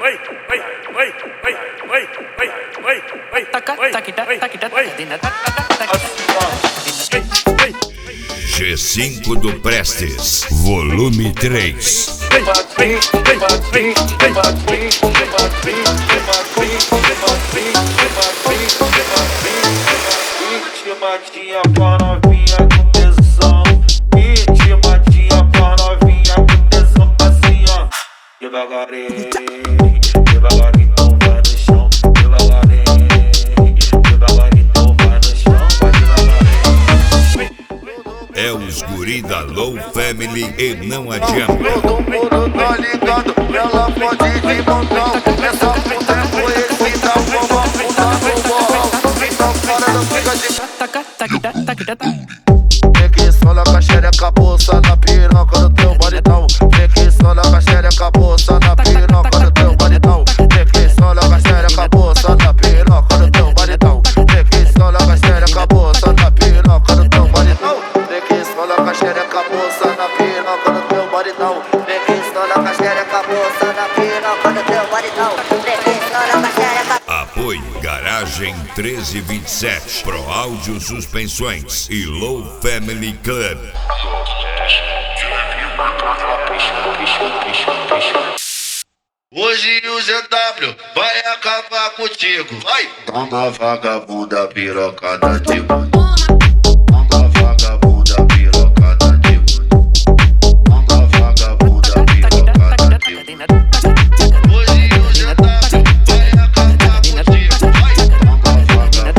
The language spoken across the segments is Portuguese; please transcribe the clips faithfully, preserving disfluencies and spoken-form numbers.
G cinco do Prestes, volume três. Intimadinha pra novinha com tesão. Intimadinha pra novinha com tesão. Assim ó, devagarinho, devagarinho então vai no chão. Devagarinho, devagarinho então vai no chão. Vai devagarinho. É os guri da Low Family e não adianta. Todo mundo tá ligado, ela pode vir montão. Essa puta é conhecida como a puta do morro. Então fora não fica de vem que sola com a xereca, a bolsa na piroca do teu bonitão. Vem que sola com a xereca, a bolsa na piroca do teu bonitão. Vem que sola com a xereca, a bolsa na piroca do teu bonitão. Vem que sola com a xereca, a bolsa na piroca do teu bonitão. Vem que sola com a xereca, a bolsa na piroca do teu bonitão. Vem que sola com a xereca, a bolsa na piroca do teu bonitão. Vem que sola com a xereca. Apoio Garagem treze vinte e sete, Pro Áudio Suspensões e Low Family Club. Hoje o G W vai acabar contigo. Vai! Toma vagabunda pirocada de boi. Toma vagabunda pirocada de boi. Toma vagabunda pirocada de boi. Hoje o G W vai acabar contigo. Vai! Toma vagabunda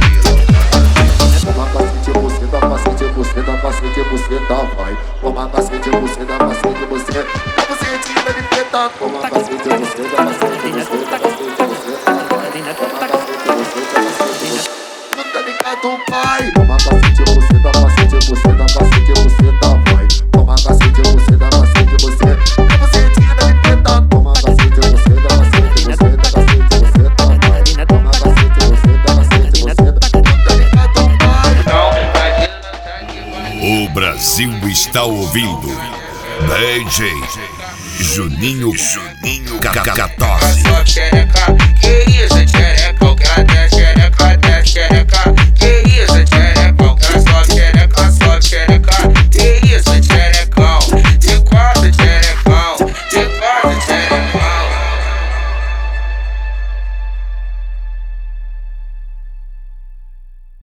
pirocada de boi. Toma cacete, você dá cacete, você dá vai. Toma cacete, você dá cacete, você dá cacete de teta. Toma cacete, você dá cacete, você dá cacete, você dá vai. Toma cacete, você dá cacete, tu tá ligado, pai? Toma cacete, você dá cacete, você dá cacete, você dá vai. Toma cacete, você dá cacete, você dá cacete de teta. Toma cacete, você dá cacete, você dá cacete, você dá vai. Toma cacete, você dá cacete, você dá, tu tá ligado, pai? O Brasil está ouvindo D J Juninho Juninho quatorze. Só xereca, que isso, xereca?